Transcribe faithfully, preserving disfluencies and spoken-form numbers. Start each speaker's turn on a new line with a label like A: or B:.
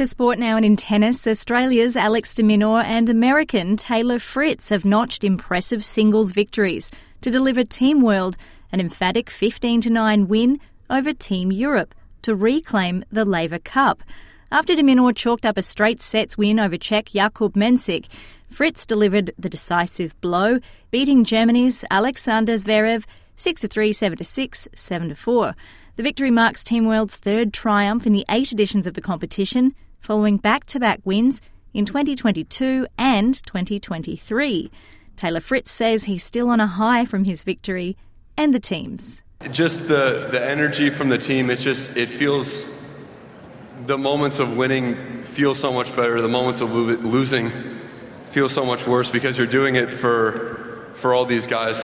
A: for sport now, and in tennis, Australia's Alex de Minaur and American Taylor Fritz have notched impressive singles victories to deliver Team World an emphatic fifteen to nine win over Team Europe to reclaim the Laver Cup. After de Minaur chalked up a straight sets win over Czech Jakub Mensik, Fritz delivered the decisive blow, beating Germany's Alexander Zverev six to three, seven to six, seven to four. The victory marks Team World's third triumph in the eight editions of the competition, following back-to-back wins in twenty twenty-two and twenty twenty-three. Taylor Fritz says he's still on a high from his victory and the team's.
B: Just the, the energy from the team, it just, it feels, the moments of winning feel so much better, the moments of lo- losing feel so much worse because you're doing it for, for all these guys.